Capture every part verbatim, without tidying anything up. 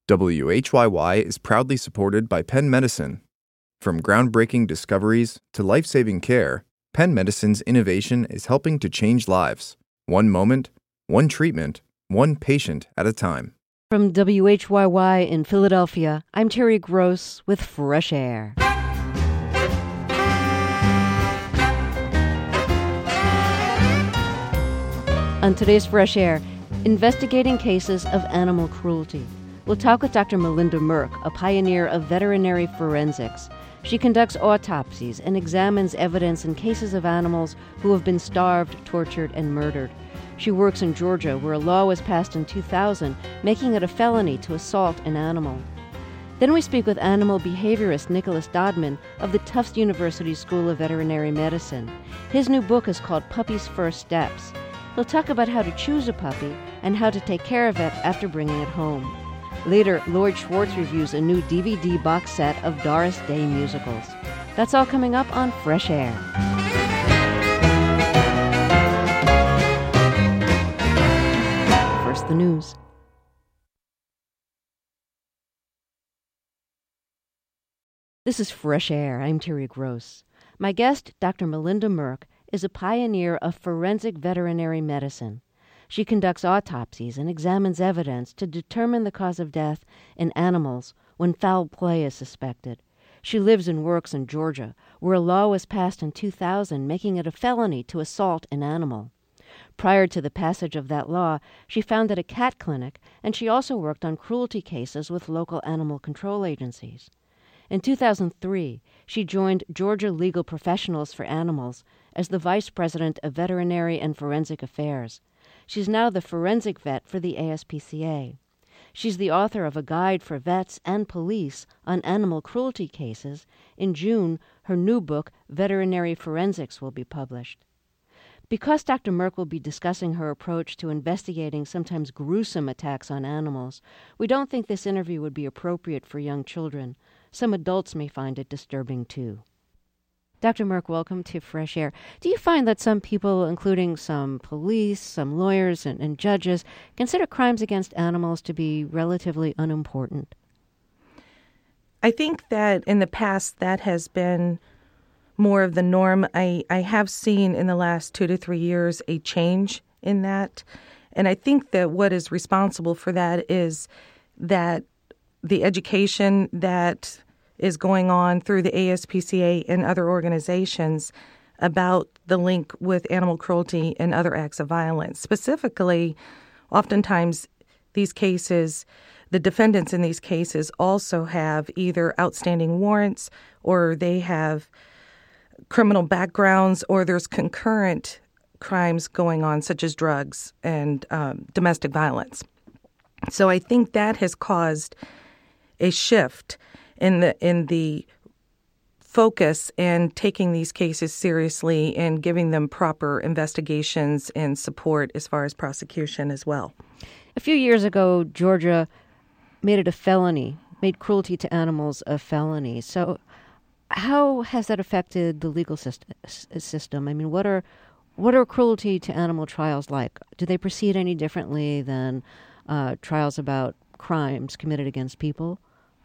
W H Y Y is proudly supported by Penn Medicine. From groundbreaking discoveries to life-saving care, Penn Medicine's innovation is helping to change lives, one moment, one treatment, one patient at a time. From W H Y Y in Philadelphia, I'm Terry Gross with Fresh Air. On today's Fresh Air, investigating cases of animal cruelty. We'll talk with Doctor Melinda Merck, a pioneer of veterinary forensics. She conducts autopsies and examines evidence in cases of animals who have been starved, tortured, and murdered. She works in Georgia, where a law was passed in two thousand, making it a felony to assault an animal. Then we speak with animal behaviorist Nicholas Dodman of the Tufts University School of Veterinary Medicine. His new book is called Puppy's First Steps. He'll talk about how to choose a puppy and how to take care of it after bringing it home. Later, Lloyd Schwartz reviews a new D V D box set of Doris Day musicals. That's all coming up on Fresh Air. First, the news. This is Fresh Air. I'm Terry Gross. My guest, Doctor Melinda Merck, is a pioneer of forensic veterinary medicine. She conducts autopsies and examines evidence to determine the cause of death in animals when foul play is suspected. She lives and works in Georgia, where a law was passed in two thousand making it a felony to assault an animal. Prior to the passage of that law, she founded a cat clinic, and she also worked on cruelty cases with local animal control agencies. In two thousand three, she joined Georgia Legal Professionals for Animals as the Vice President of Veterinary and Forensic Affairs. She's now the forensic vet for the A S P C A. She's the author of a guide for vets and police on animal cruelty cases. In June, her new book, Veterinary Forensics, will be published. Because Doctor Merck will be discussing her approach to investigating sometimes gruesome attacks on animals, we don't think this interview would be appropriate for young children. Some adults may find it disturbing, too. Doctor Merck, welcome to Fresh Air. Do you find that some people, including some police, some lawyers, and, and judges, consider crimes against animals to be relatively unimportant? I think that in the past that has been more of the norm. I, I have seen in the last two to three years a change in that. And I think that what is responsible for that is that the education that is going on through the A S P C A and other organizations about the link with animal cruelty and other acts of violence. Specifically, oftentimes these cases, the defendants in these cases also have either outstanding warrants or they have criminal backgrounds or there's concurrent crimes going on, such as drugs and um, domestic violence. So I think that has caused a shift in the in the focus and taking these cases seriously and giving them proper investigations and support as far as prosecution as well. A few years ago, Georgia made it a felony, made cruelty to animals a felony. So how has that affected the legal system? I mean, what are what are cruelty to animal trials like? Do they proceed any differently than uh, trials about crimes committed against people?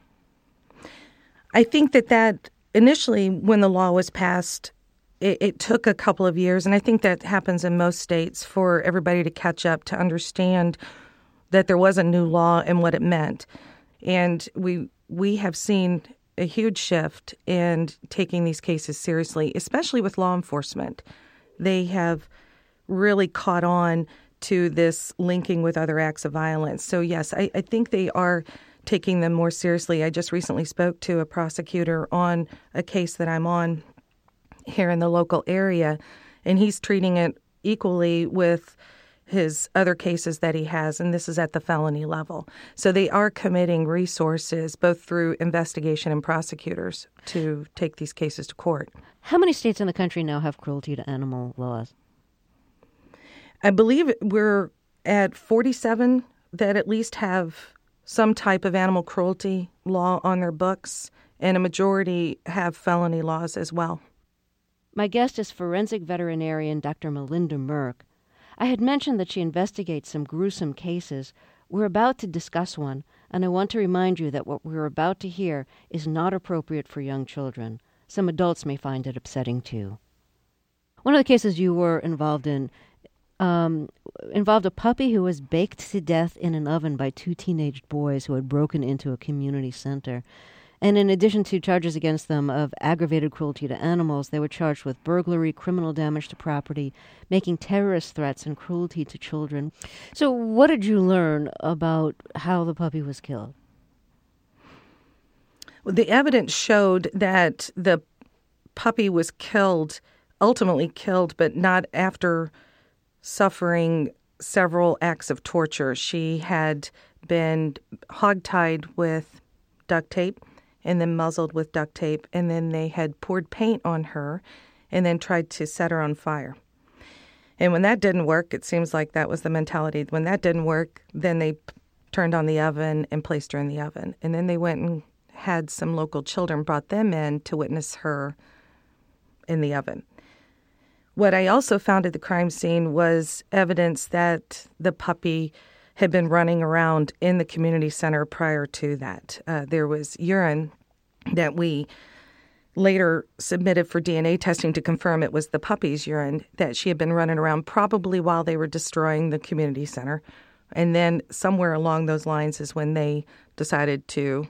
I think that that initially, when the law was passed, it, it took a couple of years, and I think that happens in most states, for everybody to catch up, to understand that there was a new law and what it meant. And we we have seen a huge shift in taking these cases seriously, especially with law enforcement. They have really caught on to this linking with other acts of violence. So, yes, I, I think they are taking them more seriously. I just recently spoke to a prosecutor on a case that I'm on here in the local area, and he's treating it equally with his other cases that he has, and this is at the felony level. So they are committing resources, both through investigation and prosecutors, to take these cases to court. How many states in the country now have cruelty to animal laws? I believe we're at forty-seven that at least have some type of animal cruelty law on their books, and a majority have felony laws as well. My guest is forensic veterinarian Doctor Melinda Merck. I had mentioned that she investigates some gruesome cases. We're about to discuss one, and I want to remind you that what we're about to hear is not appropriate for young children. Some adults may find it upsetting, too. One of the cases you were involved in um, involved a puppy who was baked to death in an oven by two teenage boys who had broken into a community center. And in addition to charges against them of aggravated cruelty to animals, they were charged with burglary, criminal damage to property, making terrorist threats, and cruelty to children. So what did you learn about how the puppy was killed? Well, the evidence showed that the puppy was killed, ultimately killed, but not after suffering several acts of torture. She had been hogtied with duct tape and then muzzled with duct tape, and then they had poured paint on her and then tried to set her on fire. And when that didn't work, it seems like that was the mentality. When that didn't work, then they p- turned on the oven and placed her in the oven. And then they went and had some local children, brought them in to witness her in the oven. What I also found at the crime scene was evidence that the puppy had been running around in the community center prior to that. Uh, there was urine that we later submitted for D N A testing to confirm it was the puppy's urine, that she had been running around probably while they were destroying the community center. And then somewhere along those lines is when they decided to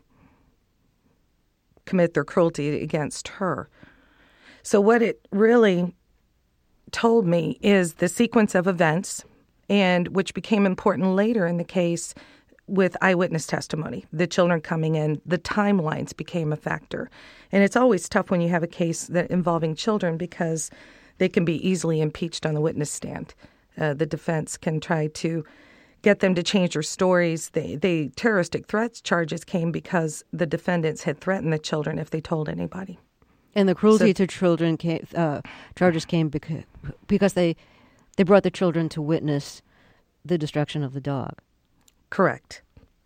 commit their cruelty against her. So what it really told me is the sequence of events, and which became important later in the case with eyewitness testimony, the children coming in, the timelines became a factor. And it's always tough when you have a case that involving children because they can be easily impeached on the witness stand. Uh, the defense can try to get them to change their stories. The, the terroristic threats charges came because the defendants had threatened the children if they told anybody. And the cruelty So, to children came, uh, charges came because, because they they brought the children to witness the destruction of the dog. Correct.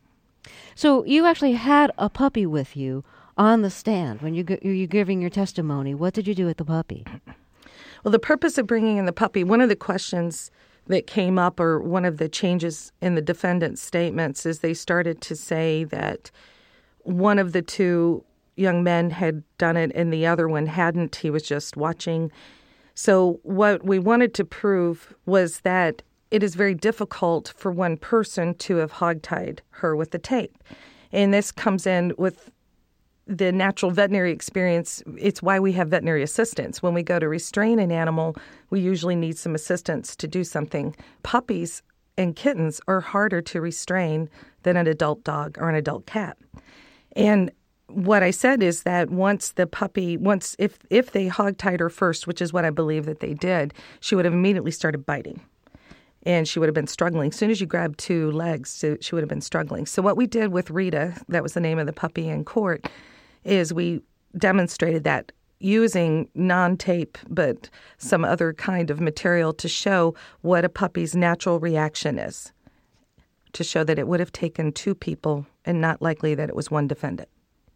So you actually had a puppy with you on the stand when you you're giving your testimony. What did you do with the puppy? Well, the purpose of bringing in the puppy, one of the questions that came up, or one of the changes in the defendant's statements, is they started to say that one of the two young men had done it and the other one hadn't. He was just watching. So what we wanted to prove was that it is very difficult for one person to have hogtied her with the tape. And this comes in with the natural veterinary experience. It's why we have veterinary assistants. When we go to restrain an animal, we usually need some assistance to do something. Puppies and kittens are harder to restrain than an adult dog or an adult cat. And what I said is that once the puppy, once if if they hogtied her first, which is what I believe that they did, she would have immediately started biting. And she would have been struggling. As soon as you grabbed two legs, she would have been struggling. So what we did with Rita, that was the name of the puppy in court, is we demonstrated that using non-tape but some other kind of material to show what a puppy's natural reaction is, to show that it would have taken two people and not likely that it was one defendant.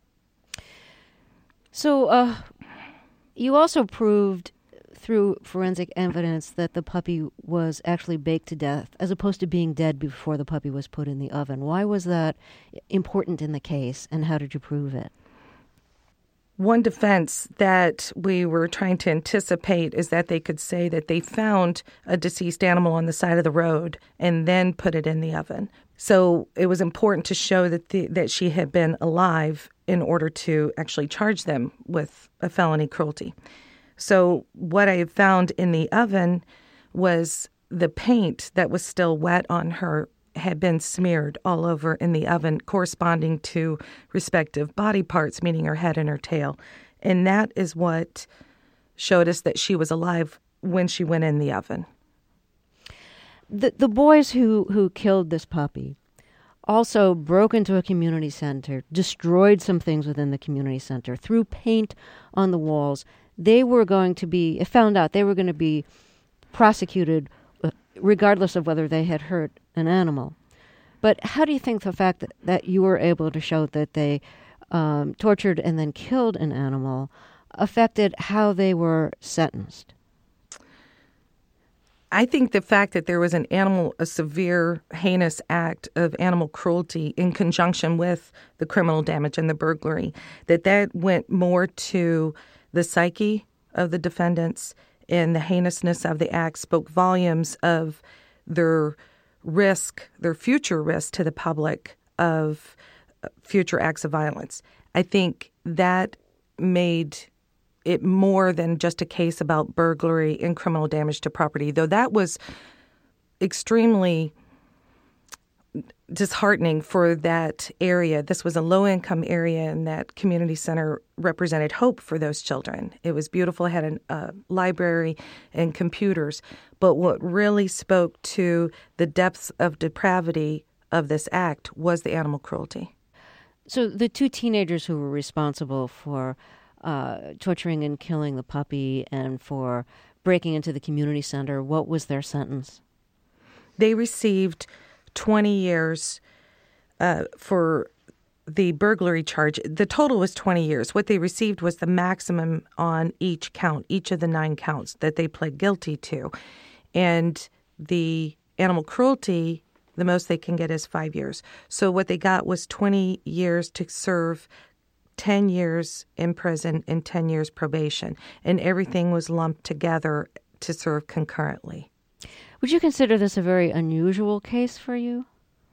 So uh, you also proved through forensic evidence that the puppy was actually baked to death as opposed to being dead before the puppy was put in the oven. Why was that important in the case, and how did you prove it? One defense that we were trying to anticipate is that they could say that they found a deceased animal on the side of the road and then put it in the oven. So it was important to show that the, that she had been alive in order to actually charge them with a felony cruelty. So what I found in the oven was the paint that was still wet on her had been smeared all over in the oven, corresponding to respective body parts, meaning her head and her tail. And that is what showed us that she was alive when she went in the oven. The the boys who, who killed this puppy also broke into a community center, destroyed some things within the community center, threw paint on the walls. They were going to be, it found out they were going to be prosecuted regardless of whether they had hurt an animal. But how do you think the fact that, that you were able to show that they um, tortured and then killed an animal affected how they were sentenced? I think the fact that there was an animal, a severe, heinous act of animal cruelty in conjunction with the criminal damage and the burglary, that that went more to the psyche of the defendants, and the heinousness of the act spoke volumes of their risk, their future risk to the public of future acts of violence. I think that made it more than just a case about burglary and criminal damage to property, though that was extremely disheartening for that area. This was a low-income area, and that community center represented hope for those children. It was beautiful. It had a uh, library and computers. But what really spoke to the depths of depravity of this act was the animal cruelty. So the two teenagers who were responsible for uh, torturing and killing the puppy and for breaking into the community center, what was their sentence? They received twenty years uh, for the burglary charge. The total was twenty years. What they received was the maximum on each count, each of the nine counts that they pled guilty to. And the animal cruelty, the most they can get is five years. So what they got was twenty years to serve, ten years in prison and ten years probation. And everything was lumped together to serve concurrently. Would you consider this a very unusual case for you?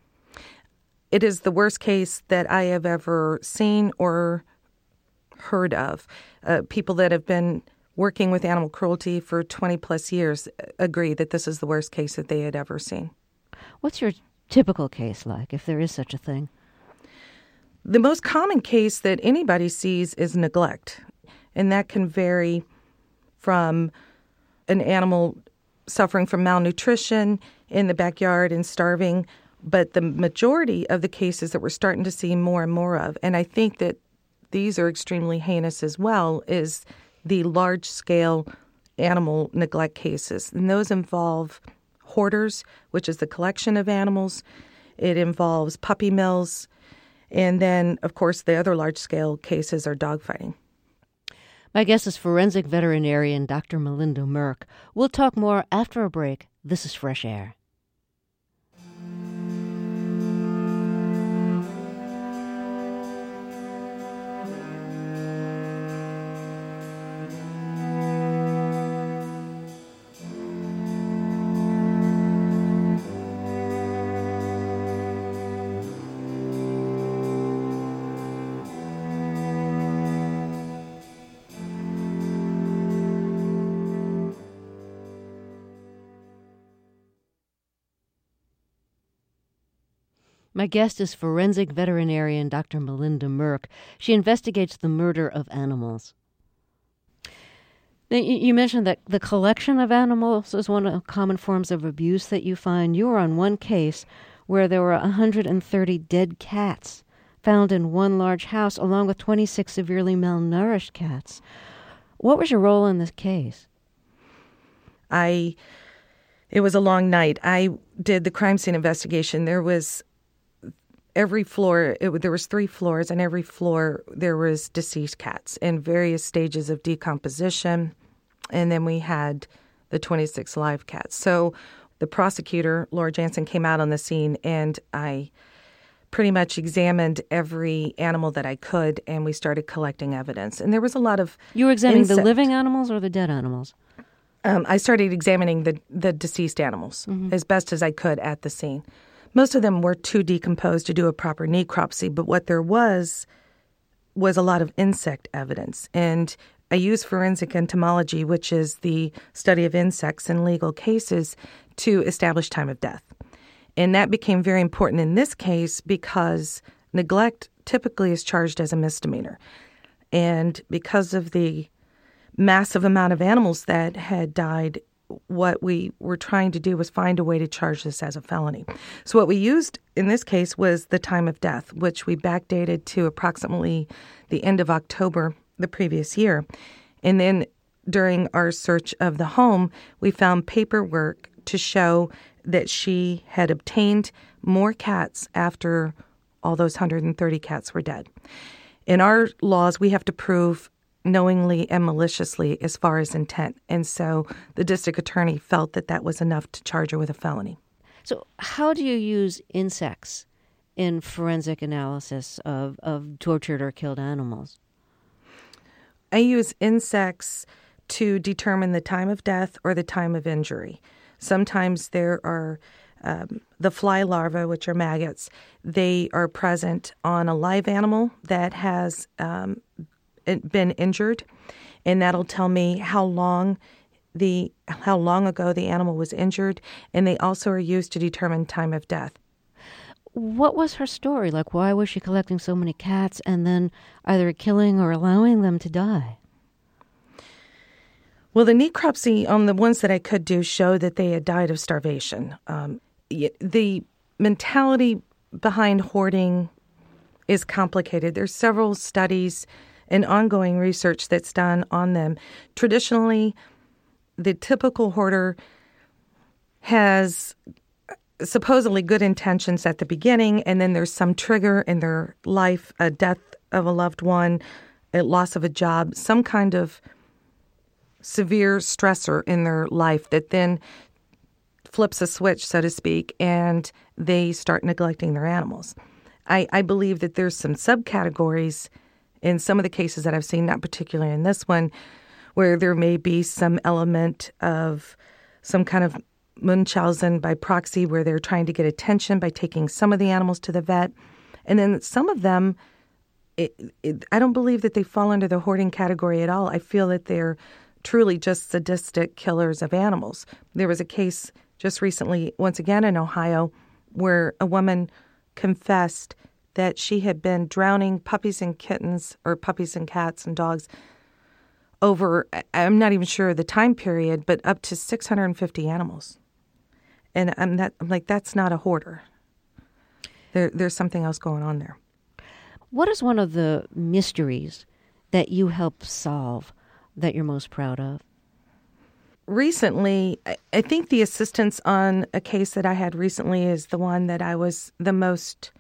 It is the worst case that I have ever seen or heard of. Uh, people that have been working with animal cruelty for twenty plus years agree that this is the worst case that they had ever seen. What's your typical case like, if there is such a thing? The most common case that anybody sees is neglect, and that can vary from an animal suffering from malnutrition in the backyard and starving. But the majority of the cases that we're starting to see more and more of, and I think that these are extremely heinous as well, is the large-scale animal neglect cases. And those involve hoarders, which is the collection of animals. It involves puppy mills. And then, of course, the other large-scale cases are dogfighting. My guest is forensic veterinarian Doctor Melinda Merck. We'll talk more after a break. This is Fresh Air. My guest is forensic veterinarian Doctor Melinda Merck. She investigates the murder of animals. Now, you mentioned that the collection of animals is one of the common forms of abuse that you find. You were on one case where there were one hundred thirty dead cats found in one large house, along with twenty-six severely malnourished cats. What was your role in this case? I, it was a long night. I did the crime scene investigation. There was every floor, it, there was three floors, and every floor there was deceased cats in various stages of decomposition. And then we had the twenty-six live cats. So the prosecutor, Laura Jansen, came out on the scene, and I pretty much examined every animal that I could, and we started collecting evidence. And there was a lot of You were examining insect. the living animals or the dead animals? Um, I started examining the, the deceased animals mm-hmm. as best as I could at the scene. Most of them were too decomposed to do a proper necropsy, but what there was was a lot of insect evidence. And I used forensic entomology, which is the study of insects in legal cases, to establish time of death. And that became very important in this case because neglect typically is charged as a misdemeanor. And because of the massive amount of animals that had died, what we were trying to do was find a way to charge this as a felony. So what we used in this case was the time of death, which we backdated to approximately the end of October the previous year. And then during our search of the home, we found paperwork to show that she had obtained more cats after all those one hundred thirty cats were dead. In our laws, we have to prove knowingly and maliciously as far as intent. And so the district attorney felt that that was enough to charge her with a felony. So how do you use insects in forensic analysis of, of tortured or killed animals? I use insects to determine the time of death or the time of injury. Sometimes there are um, the fly larvae, which are maggots. They are present on a live animal that has um, been injured, and that'll tell me how long the how long ago the animal was injured, and they also are used to determine time of death. What was her story? Like, why was she collecting so many cats and then either killing or allowing them to die? Well, the necropsy on the ones that I could do showed that they had died of starvation. Um, the mentality behind hoarding is complicated. There's several studies and ongoing research that's done on them. Traditionally, the typical hoarder has supposedly good intentions at the beginning, and then there's some trigger in their life, a death of a loved one, a loss of a job, some kind of severe stressor in their life that then flips a switch, so to speak, and they start neglecting their animals. I, I believe that there's some subcategories in some of the cases that I've seen, not particularly in this one, where there may be some element of some kind of Munchausen by proxy, where they're trying to get attention by taking some of the animals to the vet. And then some of them, it, it, I don't believe that they fall under the hoarding category at all. I feel that they're truly just sadistic killers of animals. There was a case just recently, once again in Ohio, where a woman confessed that she had been drowning puppies and kittens, or puppies and cats and dogs, over, I'm not even sure the time period, but up to six hundred fifty animals. And I'm, that, I'm like, that's not a hoarder. There, there's something else going on there. What is one of the mysteries that you help solve that you're most proud of? Recently, I think the assistance on a case that I had recently is the one that I was the most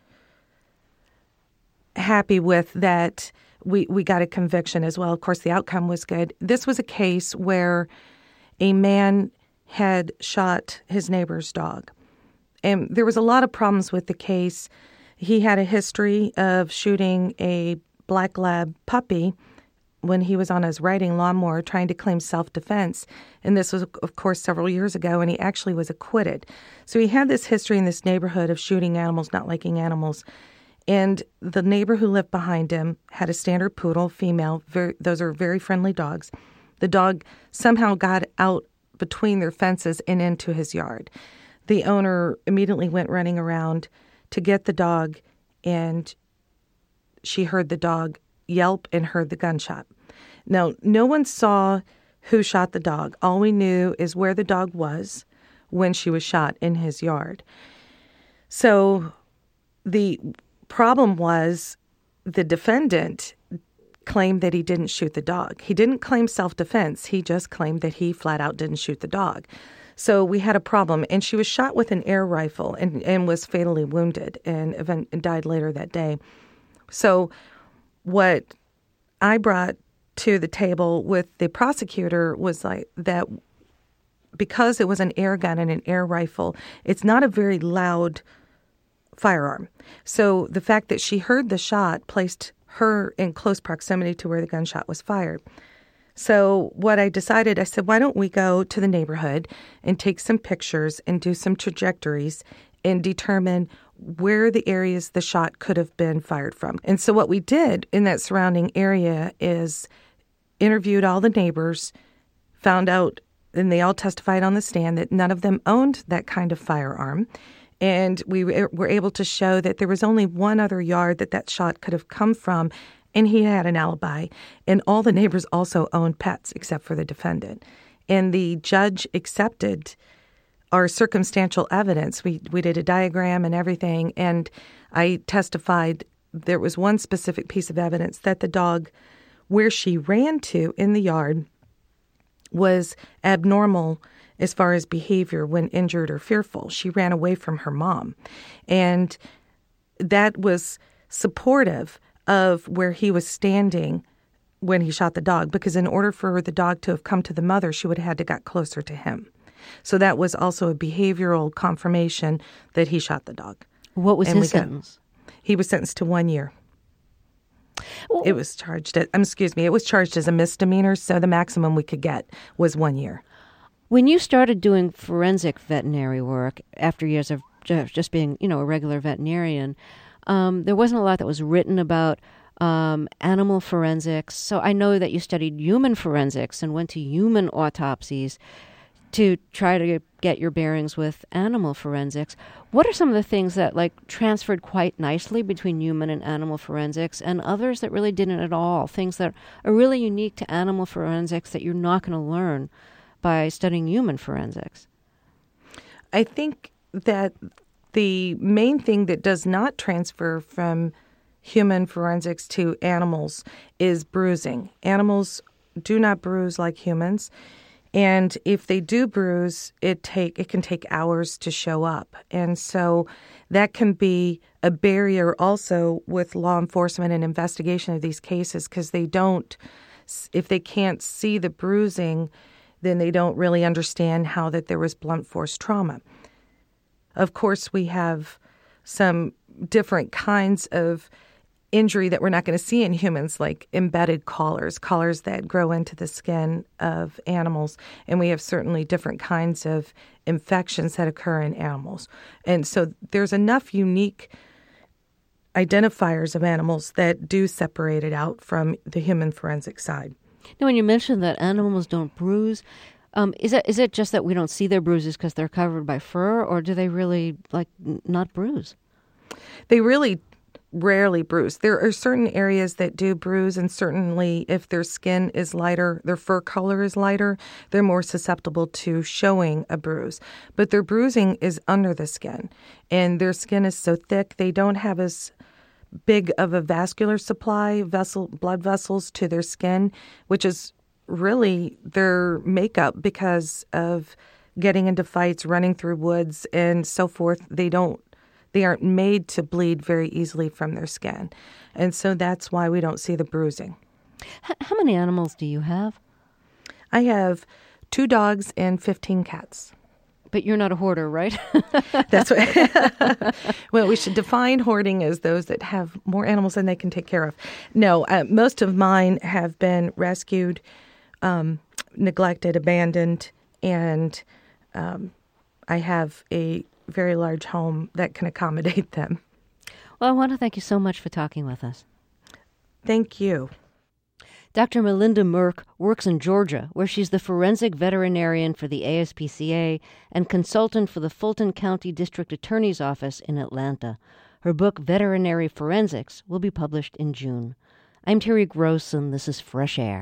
happy with, that we, we got a conviction as well. Of course, the outcome was good. This was a case where a man had shot his neighbor's dog. And there was a lot of problems with the case. He had a history of shooting a black lab puppy when he was on his riding lawnmower trying to claim self-defense. And this was, of course, several years ago, and he actually was acquitted. So he had this history in this neighborhood of shooting animals, not liking animals. And the neighbor who lived behind him had a standard poodle, female. Very, those are very friendly dogs. The dog somehow got out between their fences and into his yard. The owner immediately went running around to get the dog, and she heard the dog yelp and heard the gunshot. Now, no one saw who shot the dog. All we knew is where the dog was when she was shot, in his yard. So the problem was the defendant claimed that he didn't shoot the dog. He didn't claim self-defense. He just claimed that he flat out didn't shoot the dog. So we had a problem, and she was shot with an air rifle and, and was fatally wounded and, event, and died later that day. So what I brought to the table with the prosecutor was like that, because it was an air gun and an air rifle, it's not a very loud firearm. So the fact that she heard the shot placed her in close proximity to where the gunshot was fired. So what I decided, I said, why don't we go to the neighborhood and take some pictures and do some trajectories and determine where the areas the shot could have been fired from. And so what we did in that surrounding area is interviewed all the neighbors, found out, and they all testified on the stand that none of them owned that kind of firearm. And we were able to show that there was only one other yard that that shot could have come from, and he had an alibi. And all the neighbors also owned pets except for the defendant. And the judge accepted our circumstantial evidence. We we did a diagram and everything, and I testified there was one specific piece of evidence that the dog, where she ran to in the yard, was abnormal as far as behavior when injured or fearful. She ran away from her mom. And that was supportive of where he was standing when he shot the dog, because in order for the dog to have come to the mother, she would have had to got closer to him. So that was also a behavioral confirmation that he shot the dog. What was And his we got- sentence? He was sentenced to one year. Well, It was charged, at, um, excuse me, it was charged as a misdemeanor, so the maximum we could get was one year. When you started doing forensic veterinary work after years of ju- just being, you know, a regular veterinarian, um, there wasn't a lot that was written about um, animal forensics. So I know that you studied human forensics and went to human autopsies to try to get your bearings with animal forensics. What are some of the things that like transferred quite nicely between human and animal forensics, and others that really didn't at all? Things that are really unique to animal forensics that you're not going to learn by studying human forensics? I think that the main thing that does not transfer from human forensics to animals is bruising. Animals do not bruise like humans. And if they do bruise, it take it can take hours to show up. And so that can be a barrier also with law enforcement and investigation of these cases, because they don't, if they can't see the bruising, then they don't really understand how that there was blunt force trauma. Of course, we have some different kinds of injury that we're not going to see in humans, like embedded collars, collars that grow into the skin of animals. And we have certainly different kinds of infections that occur in animals. And so there's enough unique identifiers of animals that do separate it out from the human forensic side. Now, when you mentioned that animals don't bruise, um, is it is it just that we don't see their bruises because they're covered by fur, or do they really like n- not bruise? They really rarely bruise. There are certain areas that do bruise, and certainly if their skin is lighter, their fur color is lighter, they're more susceptible to showing a bruise. But their bruising is under the skin, and their skin is so thick they don't have as big of a vascular supply, vessel, blood vessels to their skin, which is really their makeup because of getting into fights, running through woods, and so forth. They don't They aren't made to bleed very easily from their skin. And so that's why we don't see the bruising. H- how many animals do you have? I have two dogs and fifteen cats. But you're not a hoarder, right? That's what. Well, we should define hoarding as those that have more animals than they can take care of. No, uh, most of mine have been rescued, um, neglected, abandoned, and um, I have a very large home that can accommodate them. Well, I want to thank you so much for talking with us. Thank you. Doctor Melinda Merck works in Georgia, where she's the forensic veterinarian for the A S P C A and consultant for the Fulton County District Attorney's Office in Atlanta. Her book, Veterinary Forensics, will be published in June. I'm Terry Gross, and this is Fresh Air.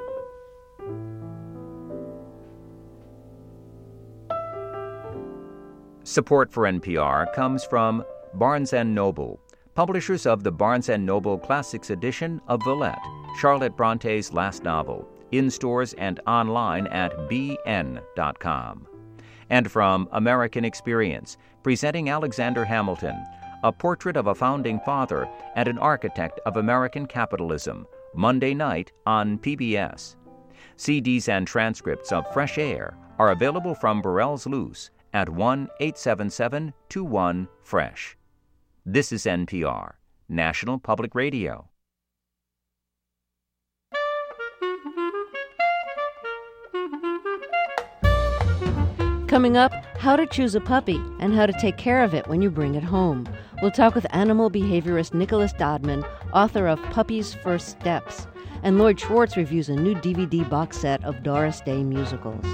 Support for N P R comes from Barnes and Noble, publishers of the Barnes and Noble Classics edition of Villette, Charlotte Bronte's last novel, in stores and online at b n dot com. And from American Experience, presenting Alexander Hamilton, a portrait of a founding father and an architect of American capitalism, Monday night on P B S. C Ds and transcripts of Fresh Air are available from Burrell's Loose at one eight seven seven two one fresh. This is N P R, National Public Radio. Coming up, how to choose a puppy and how to take care of it when you bring it home. We'll talk with animal behaviorist Nicholas Dodman, author of Puppy's First Steps. And Lloyd Schwartz reviews a new D V D box set of Doris Day musicals.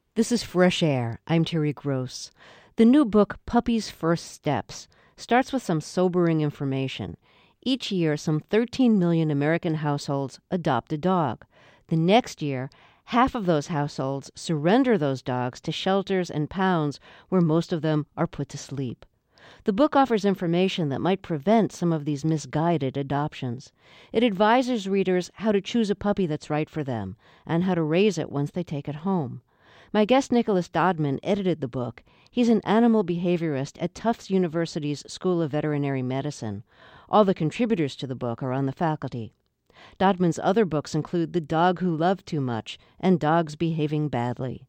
This is Fresh Air. I'm Terry Gross. The new book, Puppy's First Steps, starts with some sobering information. Each year, some thirteen million American households adopt a dog. The next year, half of those households surrender those dogs to shelters and pounds where most of them are put to sleep. The book offers information that might prevent some of these misguided adoptions. It advises readers how to choose a puppy that's right for them and how to raise it once they take it home. My guest Nicholas Dodman edited the book. He's an animal behaviorist at Tufts University's School of Veterinary Medicine. All the contributors to the book are on the faculty. Dodman's other books include The Dog Who Loved Too Much and Dogs Behaving Badly.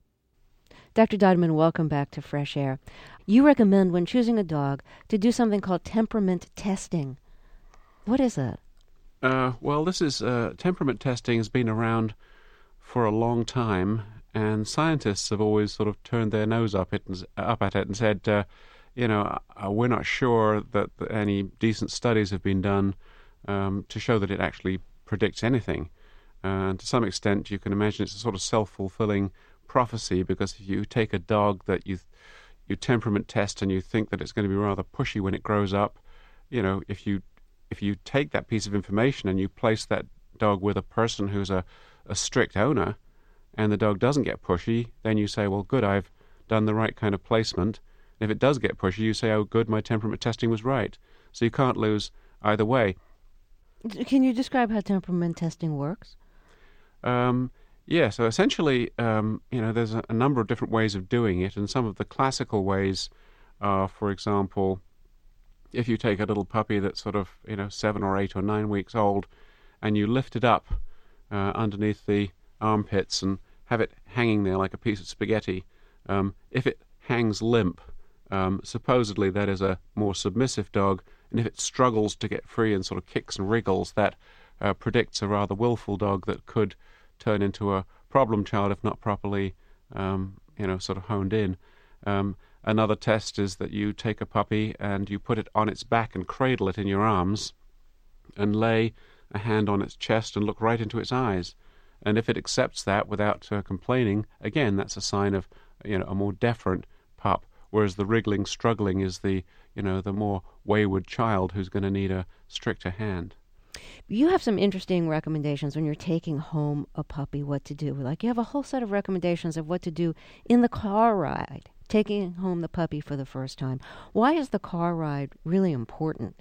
Doctor Dodman, welcome back to Fresh Air. You recommend, when choosing a dog, to do something called temperament testing. What is that? Uh, well, this is uh, temperament testing has been around for a long time, and scientists have always sort of turned their nose up, it, up at it and said, uh, you know, uh, we're not sure that any decent studies have been done um, to show that it actually predicts anything. Uh, and to some extent, you can imagine it's a sort of self-fulfilling prophecy, because if you take a dog that you you temperament test and you think that it's going to be rather pushy when it grows up, you know, if you if you take that piece of information and you place that dog with a person who's a, a strict owner, and the dog doesn't get pushy, then you say, well, good, I've done the right kind of placement. And if it does get pushy, you say, oh, good, my temperament testing was right. So you can't lose either way. Can you describe how temperament testing works? Um, yeah, so essentially, um, you know, there's a, a number of different ways of doing it, and some of the classical ways are, for example, if you take a little puppy that's sort of, you know, seven or eight or nine weeks old, and you lift it up uh, underneath the armpits and have it hanging there like a piece of spaghetti. Um, if it hangs limp, um, supposedly that is a more submissive dog, and if it struggles to get free and sort of kicks and wriggles, that uh, predicts a rather willful dog that could turn into a problem child if not properly, um, you know, sort of honed in. Um, another test is that you take a puppy and you put it on its back and cradle it in your arms and lay a hand on its chest and look right into its eyes. And if it accepts that without uh, complaining, again, that's a sign of, you know, a more deferent pup. Whereas the wriggling, struggling is the, you know, the more wayward child who's going to need a stricter hand. You have some interesting recommendations when you're taking home a puppy, what to do. Like, you have a whole set of recommendations of what to do in the car ride, taking home the puppy for the first time. Why is the car ride really important?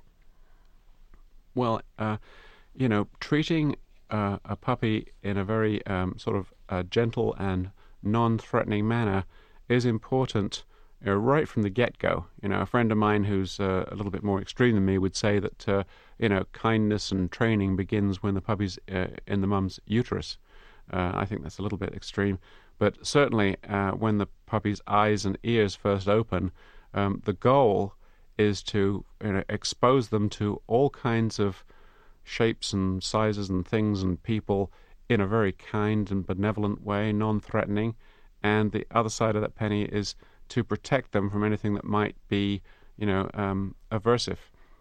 Well, uh, you know, treating uh, a puppy in a very um, sort of uh, gentle and non-threatening manner is important uh, right from the get-go. You know, a friend of mine who's uh, a little bit more extreme than me would say that, uh, you know, kindness and training begins when the puppy's uh, in the mum's uterus. Uh, I think that's a little bit extreme. But certainly uh, when the puppy's eyes and ears first open, um, the goal is to, you know, expose them to all kinds of shapes and sizes and things and people in a very kind and benevolent way, non-threatening. And the other side of that penny is to protect them from anything that might be, you know, um, aversive.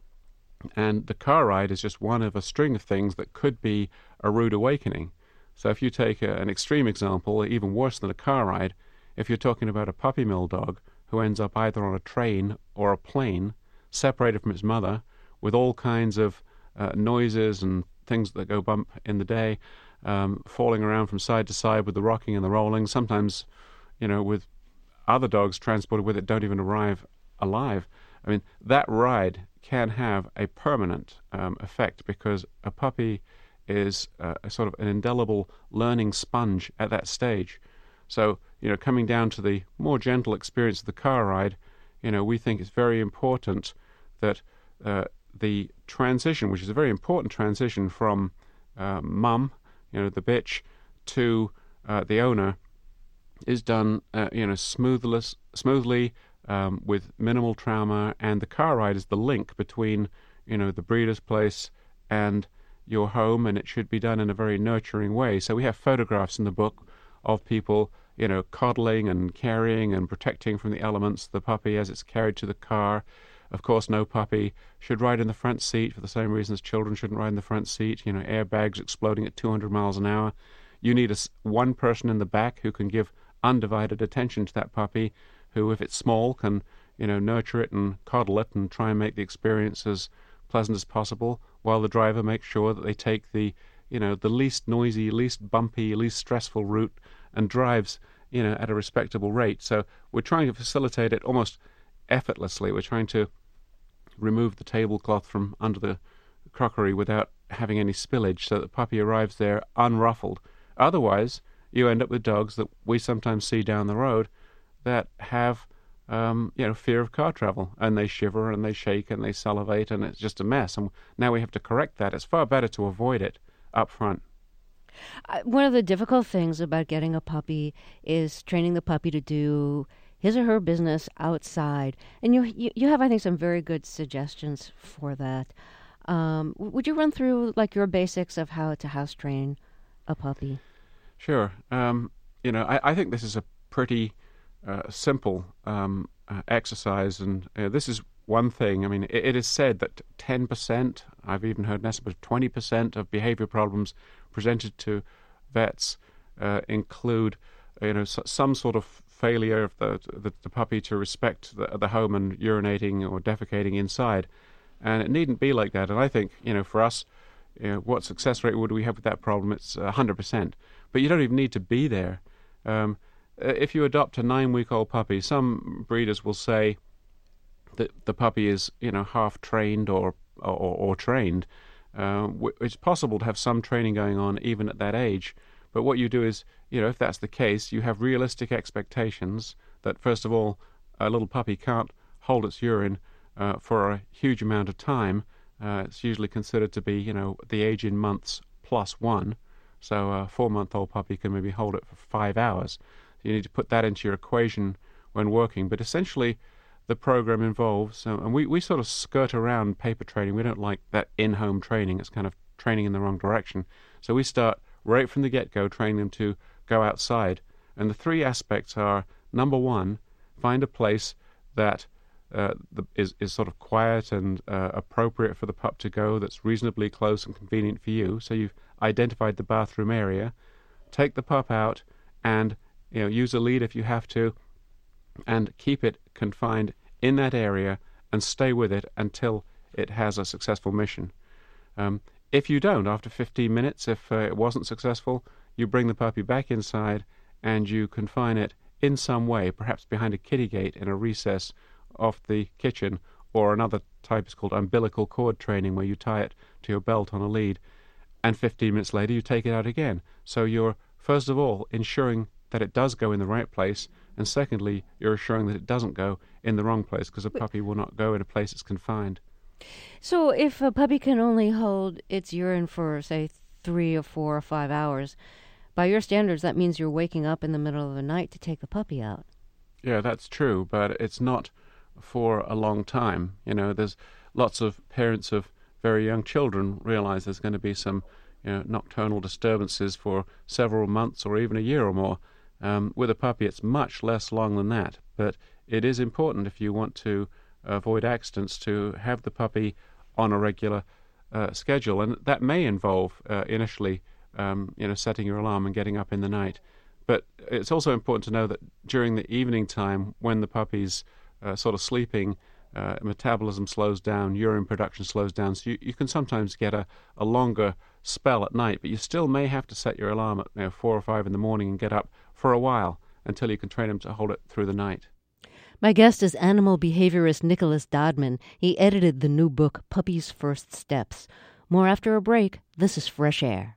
And the car ride is just one of a string of things that could be a rude awakening. So if you take a, an extreme example, even worse than a car ride, if you're talking about a puppy mill dog who ends up either on a train or a plane, separated from its mother, with all kinds of uh, noises and things that go bump in the day, um, falling around from side to side with the rocking and the rolling, sometimes, you know, with other dogs transported with it don't even arrive alive. I mean, that ride can have a permanent um, effect, because a puppy is uh, a sort of an indelible learning sponge at that stage. So, you know, coming down to the more gentle experience of the car ride, you know, we think it's very important that uh, the transition, which is a very important transition from uh, mum, you know, the bitch, to uh, the owner, is done, uh, you know, smoothless, smoothly, um, with minimal trauma, and the car ride is the link between, you know, the breeder's place and your home, and it should be done in a very nurturing way. So we have photographs in the book of people, you know, coddling and carrying and protecting from the elements the puppy as it's carried to the car. Of course, no puppy should ride in the front seat for the same reasons children shouldn't ride in the front seat. You know, airbags exploding at two hundred miles an hour. You need a, one person in the back who can give undivided attention to that puppy, who, if it's small, can, you know, nurture it and coddle it and try and make the experience as pleasant as possible, while the driver makes sure that they take the, you know, the least noisy, least bumpy, least stressful route and drives, you know, at a respectable rate. So we're trying to facilitate it almost effortlessly. We're trying to remove the tablecloth from under the crockery without having any spillage, so that the puppy arrives there unruffled. Otherwise, you end up with dogs that we sometimes see down the road that have, um, you know, fear of car travel, and they shiver and they shake and they salivate, and it's just a mess. And now we have to correct that. It's far better to avoid it up front. Uh, one of the difficult things about getting a puppy is training the puppy to do his or her business outside. And you you, you have, I think, some very good suggestions for that. Um, would you run through, like, your basics of how to house train a puppy? Sure. Um, you know, I, I think this is a pretty uh, simple um, uh, exercise, and uh, this is one thing. I mean, it, it is said that ten percent, I've even heard an estimate of twenty percent of behavior problems presented to vets uh, include, you know, so, some sort of failure of the, the, the puppy to respect the, the home and urinating or defecating inside. And it needn't be like that. And I think, you know, for us, you know, what success rate would we have with that problem? It's one hundred percent. But you don't even need to be there. Um, if you adopt a nine-week-old puppy, some breeders will say that the puppy is, you know, half trained or or, or trained. Uh, it's possible to have some training going on even at that age. But what you do is, you know, if that's the case, you have realistic expectations that, first of all, a little puppy can't hold its urine Uh, for a huge amount of time. Uh, it's usually considered to be, you know, the age in months plus one. So a four-month-old puppy can maybe hold it for five hours. You need to put that into your equation when working. But essentially, the program involves, uh, and we, we sort of skirt around paper training. We don't like that in-home training. It's kind of training in the wrong direction. So we start right from the get-go training them to go outside. And the three aspects are, number one, find a place that Uh, the, is, is sort of quiet and uh, appropriate for the pup to go, that's reasonably close and convenient for you. So you've identified the bathroom area. Take the pup out and, you know, use a lead if you have to, and keep it confined in that area and stay with it until it has a successful mission. Um, if you don't, after fifteen minutes, if uh, it wasn't successful, you bring the puppy back inside and you confine it in some way, perhaps behind a kitty gate in a recess off the kitchen, or another type is called umbilical cord training, where you tie it to your belt on a lead, and fifteen minutes later you take it out again. So you're, first of all, ensuring that it does go in the right place, and secondly, you're assuring that it doesn't go in the wrong place, because a puppy will not go in a place that's confined. So if a puppy can only hold its urine for, say, three or four or five hours, by your standards, that means you're waking up in the middle of the night to take the puppy out. Yeah, that's true, but it's not for a long time. You know, there's lots of parents of very young children realize there's going to be some, you know, nocturnal disturbances for several months or even a year or more. Um, with a puppy, it's much less long than that, but it is important, if you want to avoid accidents, to have the puppy on a regular uh, schedule, and that may involve uh, initially, um, you know, setting your alarm and getting up in the night. But it's also important to know that during the evening time, when the puppy's Uh, sort of sleeping, uh, metabolism slows down, urine production slows down, so you, you can sometimes get a, a longer spell at night, but you still may have to set your alarm at, you know, four or five in the morning and get up for a while until you can train them to hold it through the night. My guest is animal behaviorist Nicholas Dodman. He edited the new book, Puppy's First Steps. More after a break. This is Fresh Air.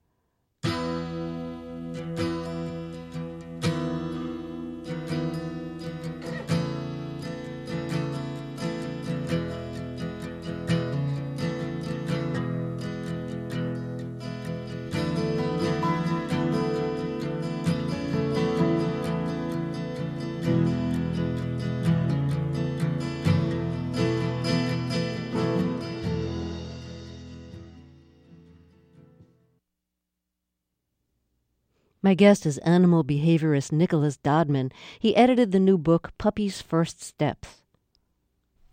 My guest is animal behaviorist Nicholas Dodman. He edited the new book, Puppy's First Steps.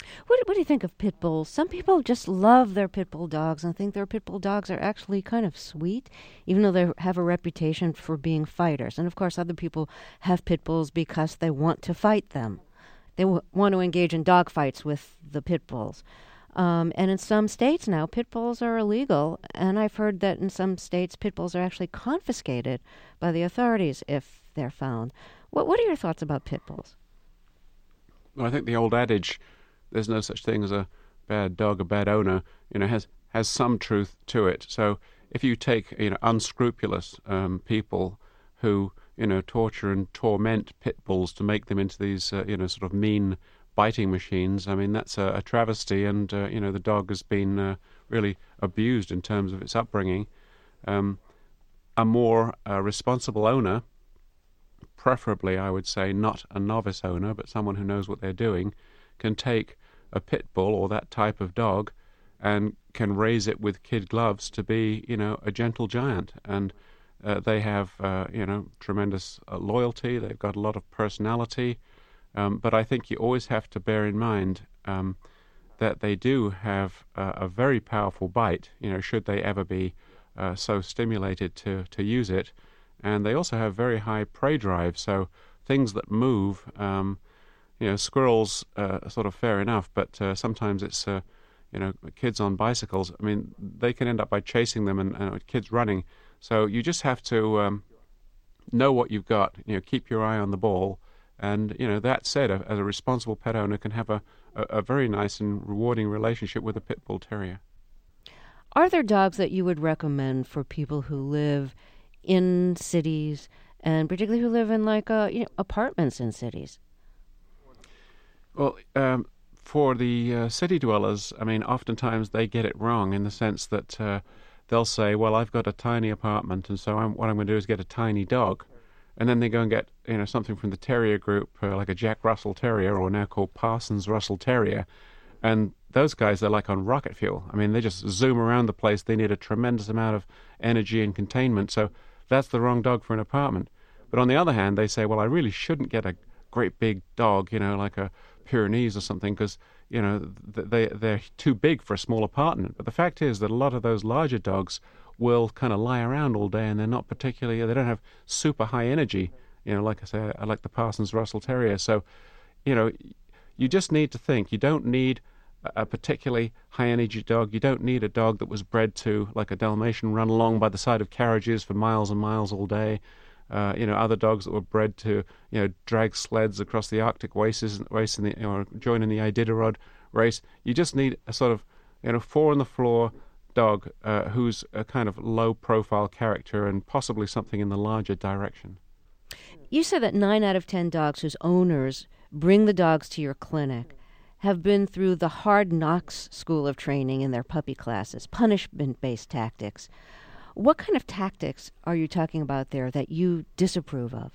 What, what do you think of pit bulls? Some people just love their pit bull dogs and think their pit bull dogs are actually kind of sweet, even though they have a reputation for being fighters. And of course, other people have pit bulls because they want to fight them. They w- want to engage in dog fights with the pit bulls. Um, and in some states now, pit bulls are illegal. And I've heard that in some states, pit bulls are actually confiscated by the authorities if they're found. What, what are your thoughts about pit bulls? Well, I think the old adage, there's no such thing as a bad dog, a bad owner, you know, has has some truth to it. So if you take, you know, unscrupulous um, people who, you know, torture and torment pit bulls to make them into these, uh, you know, sort of mean biting machines, I mean, that's a, a travesty, and, uh, you know, the dog has been uh, really abused in terms of its upbringing. Um, a more uh, responsible owner, preferably, I would say, not a novice owner, but someone who knows what they're doing, can take a pit bull or that type of dog and can raise it with kid gloves to be, you know, a gentle giant. And uh, they have, uh, you know, tremendous uh, loyalty. They've got a lot of personality. Um, but I think you always have to bear in mind um, that they do have uh, a very powerful bite, you know, should they ever be uh, so stimulated to, to use it. And they also have very high prey drive, so things that move, um, you know, squirrels uh, are sort of fair enough, but uh, sometimes it's, uh, you know, kids on bicycles. I mean, they can end up by chasing them and, and kids running. So you just have to um, know what you've got, you know, keep your eye on the ball. And, you know, that said, a, as a responsible pet owner can have a, a, a very nice and rewarding relationship with a pit bull terrier. Are there dogs that you would recommend for people who live in cities, and particularly who live in, like, uh, you know, apartments in cities? Well, um, for the uh, city dwellers, I mean, oftentimes they get it wrong in the sense that uh, they'll say, well, I've got a tiny apartment, and so I'm, what I'm going to do is get a tiny dog. And then they go and get, you know, something from the terrier group, uh, like a Jack Russell Terrier, or now called Parsons Russell Terrier. And those guys, they're like on rocket fuel. I mean, they just zoom around the place. They need a tremendous amount of energy and containment. So that's the wrong dog for an apartment. But on the other hand, they say, well, I really shouldn't get a great big dog, you know, like a Pyrenees or something, because, you know, they, they're too big for a small apartment. But the fact is that a lot of those larger dogs will kind of lie around all day, and they're not particularly, they don't have super high energy. You know, like I say, I like the Parsons Russell Terrier. So, you know, you just need to think. You don't need a particularly high energy dog. You don't need a dog that was bred to, like a Dalmatian, run along by the side of carriages for miles and miles all day. Uh, you know, other dogs that were bred to, you know, drag sleds across the Arctic wastes, race in the, or join in the Iditarod race. You just need a sort of, you know, four on the floor dog uh, who's a kind of low profile character and possibly something in the larger direction. You said that nine out of ten dogs whose owners bring the dogs to your clinic have been through the hard knocks school of training in their puppy classes, punishment-based tactics. What kind of tactics are you talking about there that you disapprove of?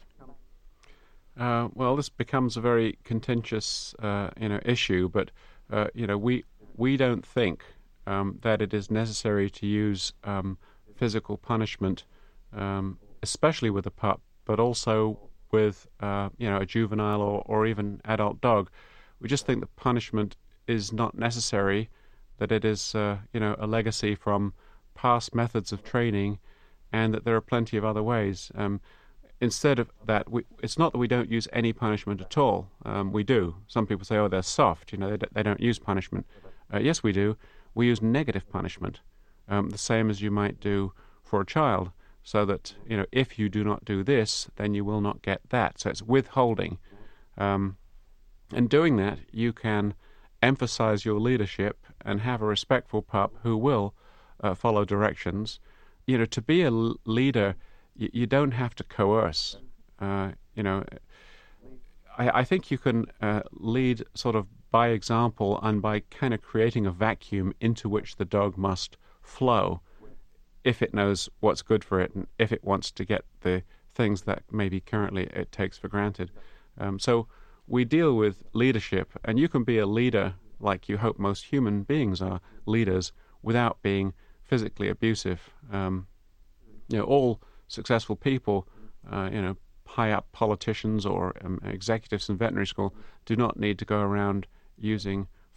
Uh, well, this becomes a very contentious, uh, you know, issue. But uh, you know, we we don't think um, that it is necessary to use um, physical punishment, um, especially with a pup, but also with uh, you know, a juvenile or, or even adult dog. We just think that punishment is not necessary, that it is, uh, you know, a legacy from past methods of training, and that there are plenty of other ways. Um, instead of that, we, it's not that we don't use any punishment at all. Um, we do. Some people say, oh, they're soft, you know, they, they don't use punishment. Uh, yes, we do. We use negative punishment, um, the same as you might do for a child, so that, you know, if you do not do this, then you will not get that. So it's withholding. Um, And doing that, you can emphasize your leadership and have a respectful pup who will uh, follow directions. You know, to be a l- leader, y- you don't have to coerce. Uh, you know, I, I think you can uh, lead sort of by example and by kind of creating a vacuum into which the dog must flow if it knows what's good for it and if it wants to get the things that maybe currently it takes for granted. Um, so we deal with leadership, and you can be a leader like you hope most human beings are leaders without being physically abusive. Um, you know, all successful people, uh, you know, high-up politicians or um, executives in veterinary school do not need to go around using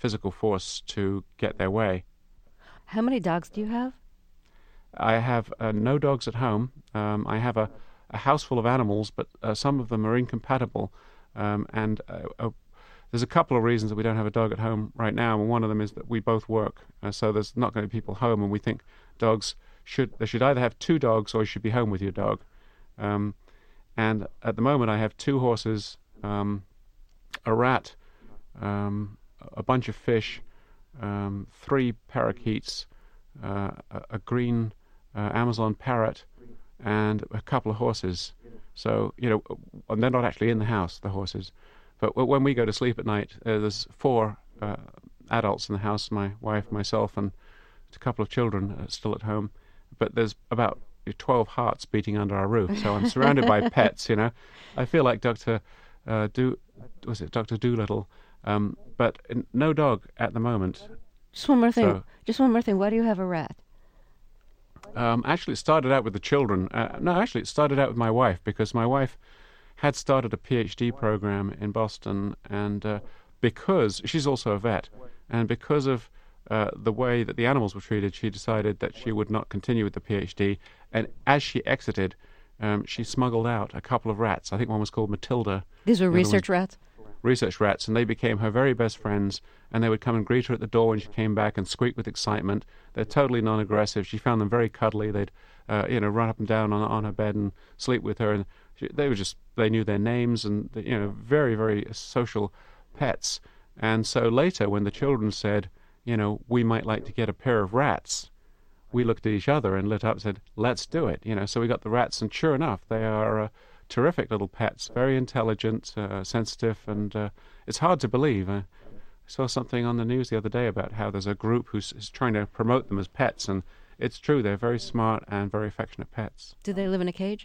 physical force to get their way. How many dogs do you have? I have uh, no dogs at home. Um, I have a, a house full of animals, but uh, some of them are incompatible. Um, and uh, uh, there's a couple of reasons that we don't have a dog at home right now. And one of them is that we both work, uh, so there's not going to be people home. And we think dogs should they should either have two dogs or you should be home with your dog. Um, and at the moment, I have two horses, um, a rat, um, a bunch of fish, um, three parakeets, uh, a, a green uh, Amazon parrot, and a couple of horses. So, you know, and they're not actually in the house, the horses. But when we go to sleep at night, uh, there's four uh, adults in the house, my wife, myself, and a couple of children uh, still at home. But there's about twelve hearts beating under our roof. So I'm surrounded by pets, you know. I feel like Doctor Uh, Do, was it Doctor Dolittle? Um, but no dog at the moment. Just one more thing. So, Just one more thing. Why do you have a rat? Um, actually, it started out with the children. Uh, no, actually, it started out with my wife, because my wife had started a PhD program in Boston, and uh, because she's also a vet, and because of uh, the way that the animals were treated, she decided that she would not continue with the PhD. And as she exited, um, she smuggled out a couple of rats. I think one was called Matilda. These were The other research one- rats? research rats, and they became her very best friends, and they would come and greet her at the door when she came back and squeak with excitement. They're totally non-aggressive. She found them very cuddly. They'd, uh, you know, run up and down on on her bed and sleep with her, and she, they were just, they knew their names, and, you know, very, very social pets. And so later, when the children said, you know, we might like to get a pair of rats, we looked at each other and lit up and said, let's do it, you know. So we got the rats, and sure enough, they are uh, terrific little pets, very intelligent, uh, sensitive, and uh, it's hard to believe. I saw something on the news the other day about how there's a group who's is trying to promote them as pets, and it's true, they're very smart and very affectionate pets. Do they live in a cage?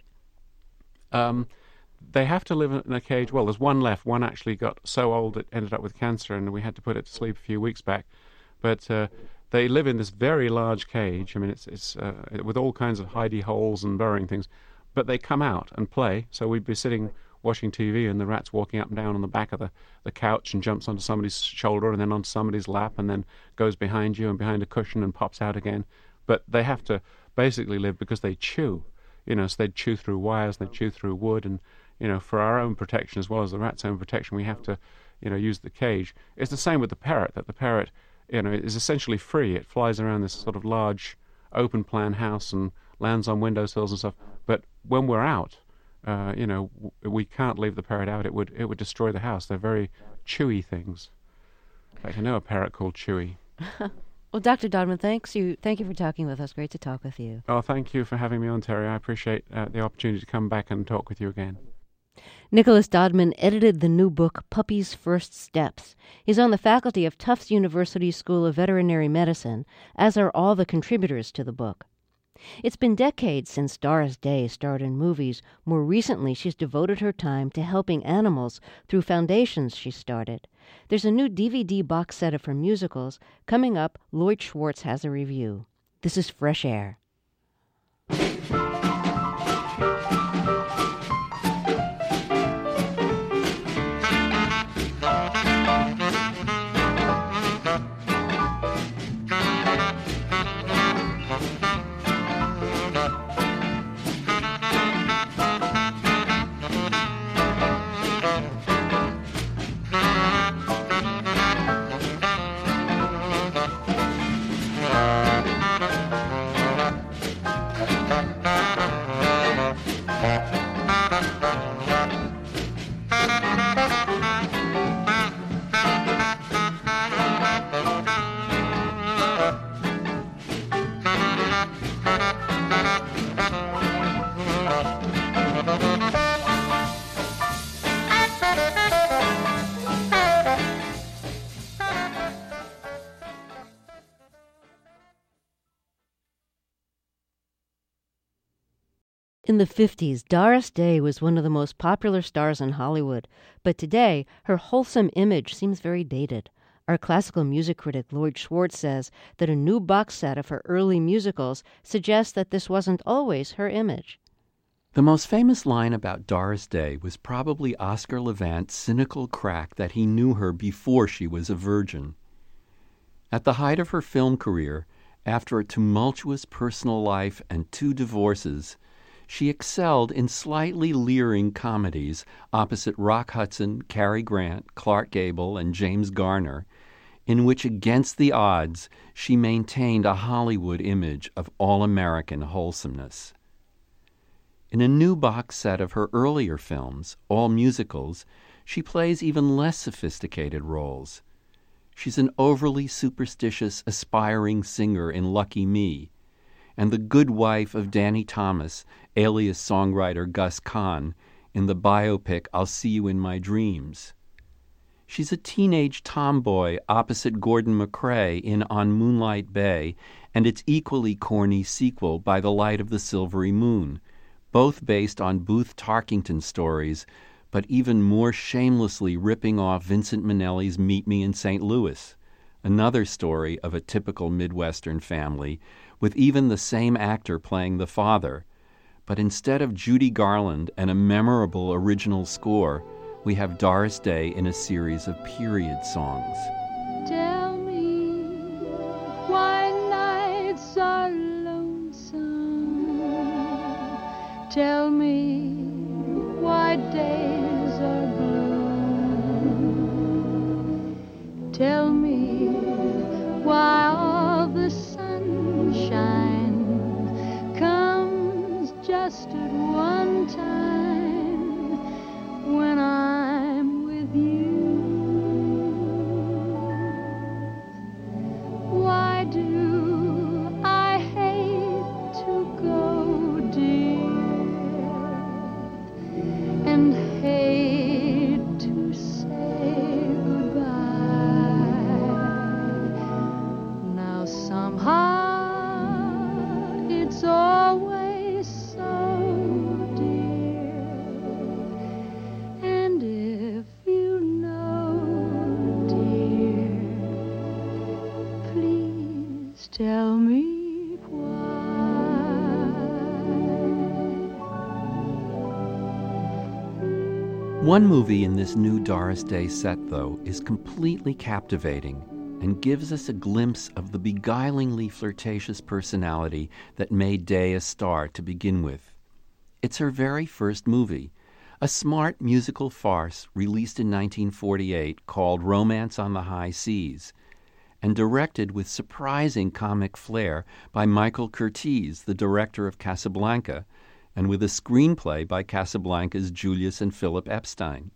Um, they have to live in a cage. Well, there's one left. One actually got so old it ended up with cancer, and we had to put it to sleep a few weeks back. But uh, they live in this very large cage. I mean, it's it's uh, with all kinds of hidey holes and burrowing things. But they come out and play. So we'd be sitting watching T V, and the rat's walking up and down on the back of the, the couch and jumps onto somebody's shoulder and then onto somebody's lap and then goes behind you and behind a cushion and pops out again. But they have to basically live because they chew. You know, so they'd chew through wires, they'd chew through wood, and, you know, for our own protection as well as the rat's own protection, we have to, you know, use the cage. It's the same with the parrot, that the parrot, you know, is essentially free. It flies around this sort of large open plan house and lands on windowsills and stuff. But when we're out, uh, you know, w- we can't leave the parrot out. It would it would destroy the house. They're very chewy things. In fact, I know a parrot called Chewy. Well, Doctor Dodman, thanks you. Thank you for talking with us. Great to talk with you. Oh, thank you for having me on, Terry. I appreciate uh, the opportunity to come back and talk with you again. Nicholas Dodman edited the new book, Puppy's First Steps. He's on the faculty of Tufts University School of Veterinary Medicine, as are all the contributors to the book. It's been decades since Doris Day starred in movies. More recently, she's devoted her time to helping animals through foundations she started. There's a new D V D box set of her musicals. Coming up, Lloyd Schwartz has a review. This is Fresh Air. In the fifties, Doris Day was one of the most popular stars in Hollywood, but today her wholesome image seems very dated. Our classical music critic Lloyd Schwartz says that a new box set of her early musicals suggests that this wasn't always her image. The most famous line about Doris Day was probably Oscar Levant's cynical crack that he knew her before she was a virgin. At the height of her film career, after a tumultuous personal life and two divorces, she excelled in slightly leering comedies opposite Rock Hudson, Cary Grant, Clark Gable, and James Garner, in which, against the odds, she maintained a Hollywood image of all-American wholesomeness. In a new box set of her earlier films, all musicals, she plays even less sophisticated roles. She's an overly superstitious, aspiring singer in Lucky Me, and the good wife of Danny Thomas, alias songwriter Gus Kahn, in the biopic I'll See You in My Dreams. She's a teenage tomboy opposite Gordon MacRae in On Moonlight Bay and its equally corny sequel By the Light of the Silvery Moon, both based on Booth Tarkington stories, but even more shamelessly ripping off Vincent Minnelli's Meet Me in Saint Louis, another story of a typical Midwestern family, with even the same actor playing the father. But instead of Judy Garland and a memorable original score, we have Doris Day in a series of period songs. Tell me why nights are lonesome. Tell me why days are blue. Tell me why all the sunshine comes just at one time when I'm with you. Why do I hate to go, dear, and hate to say goodbye? Now somehow it's always so dear, and if you know, dear, please tell me One movie in this new Doris Day set, though, is completely captivating and gives us a glimpse of the beguilingly flirtatious personality that made Day a star to begin with. It's her very first movie, a smart musical farce released in nineteen forty-eight called Romance on the High Seas, and directed with surprising comic flair by Michael Curtiz, the director of Casablanca, and with a screenplay by Casablanca's Julius and Philip Epstein.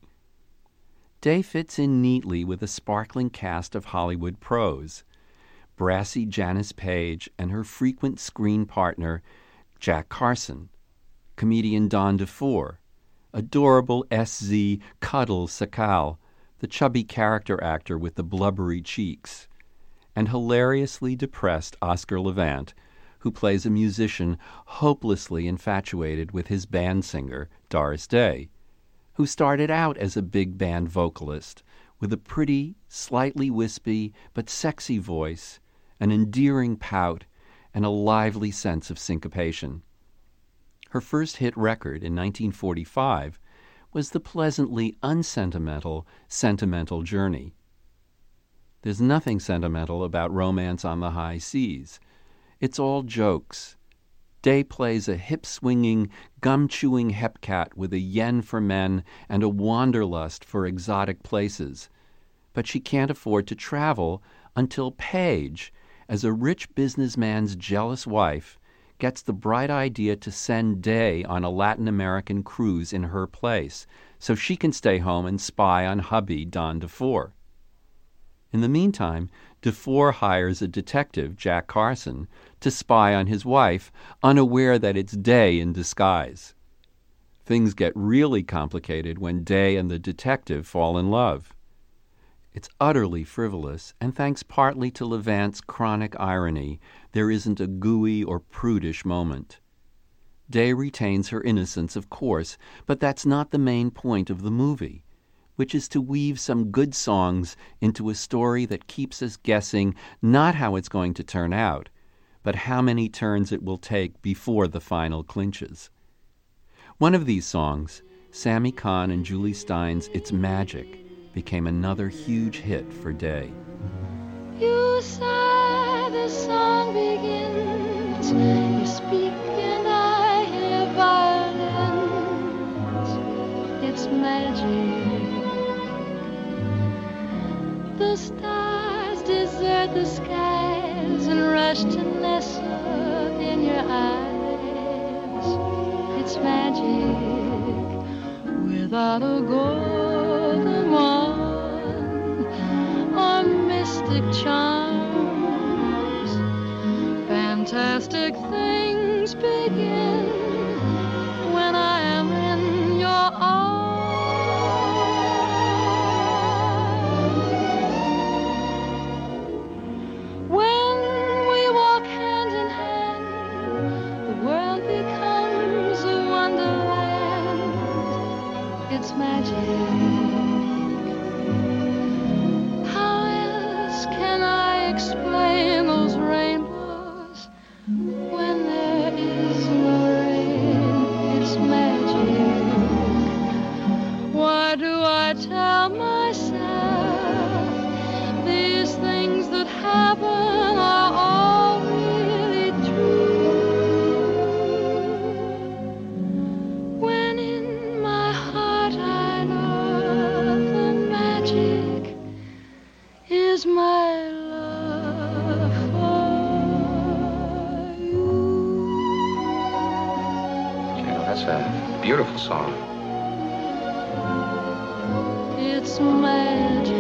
Day fits in neatly with a sparkling cast of Hollywood pros, brassy Janice Page and her frequent screen partner, Jack Carson, comedian Don DeFore, adorable S Z Cuddle Sakal, the chubby character actor with the blubbery cheeks, and hilariously depressed Oscar Levant, who plays a musician hopelessly infatuated with his band singer, Doris Day, who started out as a big band vocalist with a pretty, slightly wispy, but sexy voice, an endearing pout, and a lively sense of syncopation. Her first hit record in nineteen forty-five was the pleasantly unsentimental Sentimental Journey. There's nothing sentimental about Romance on the High Seas. It's all jokes. Day plays a hip-swinging, gum-chewing hepcat with a yen for men and a wanderlust for exotic places. But she can't afford to travel until Paige, as a rich businessman's jealous wife, gets the bright idea to send Day on a Latin American cruise in her place so she can stay home and spy on hubby Don DeFore. In the meantime, DeFore hires a detective, Jack Carson, to spy on his wife, unaware that it's Day in disguise. Things get really complicated when Day and the detective fall in love. It's utterly frivolous, and thanks partly to Levant's chronic irony, there isn't a gooey or prudish moment. Day retains her innocence, of course, but that's not the main point of the movie, which is to weave some good songs into a story that keeps us guessing not how it's going to turn out, but how many turns it will take before the final clinches. One of these songs, Sammy Cahn and Julie Stein's It's Magic, became another huge hit for Day. You you sigh, the song begins. You speak and I hear violins. It's magic. The stars desert the skies and rush to nestle in your eyes. It's magic without a golden wand or mystic charms. Fantastic things begin when I am in your arms. When we walk hand in hand, the world becomes a wonderland. It's magic. How else can I explain those rainbows when there is no rain? It's magic. Why do I tell myself these things that happen are all really true? When in my heart I know the magic is my love for you. You know, that's a beautiful song. It's magic.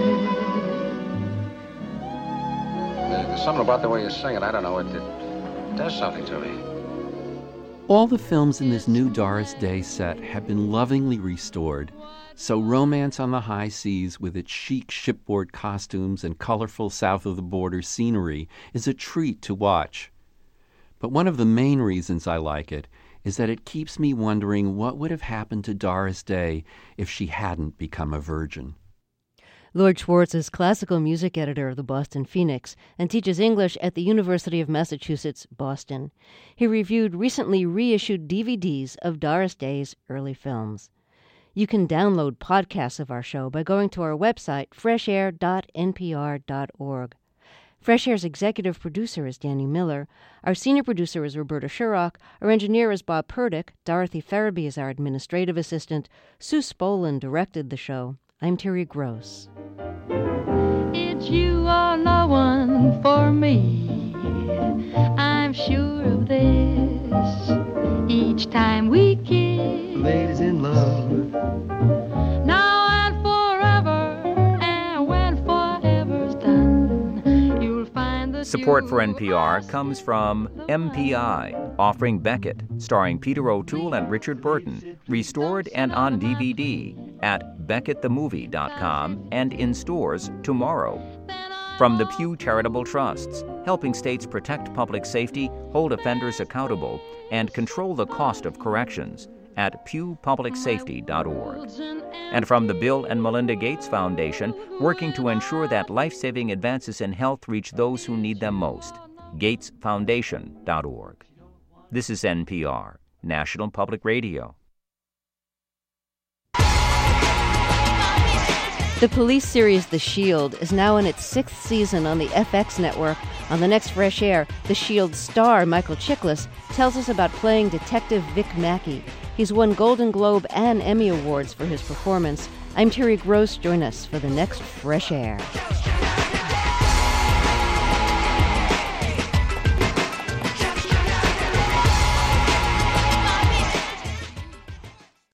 There's something about the way you sing it. I don't know. It, it does something to me. All the films in this new Doris Day set have been lovingly restored, so Romance on the High Seas, with its chic shipboard costumes and colorful south-of-the-border scenery, is a treat to watch. But one of the main reasons I like it is that it keeps me wondering what would have happened to Doris Day if she hadn't become a virgin. Lloyd Schwartz is classical music editor of the Boston Phoenix and teaches English at the University of Massachusetts, Boston. He reviewed recently reissued D V Ds of Doris Day's early films. You can download podcasts of our show by going to our website, fresh air dot n p r dot org. Fresh Air's executive producer is Danny Miller. Our senior producer is Roberta Shurock. Our engineer is Bob Purdick. Dorothy Farabee is our administrative assistant. Sue Spolin directed the show. I'm Terry Gross. It's you or no one for me. I'm sure of this. Each time we kiss, ladies in love. Now and forever, and when forever's done, you'll find the Support for N P R comes from M P I, offering Beckett, starring Peter O'Toole and Richard Burton, restored and on D V D at beckett the movie dot com and in stores tomorrow. From the Pew Charitable Trusts, helping states protect public safety, hold offenders accountable, and control the cost of corrections at pew public safety dot org. And from the Bill and Melinda Gates Foundation, working to ensure that life-saving advances in health reach those who need them most, gates foundation dot org. This is N P R, National Public Radio. The police series The Shield is now in its sixth season on the F X network. On the next Fresh Air, The Shield star Michael Chiklis tells us about playing Detective Vic Mackey. He's won Golden Globe and Emmy Awards for his performance. I'm Terry Gross. Join us for the next Fresh Air.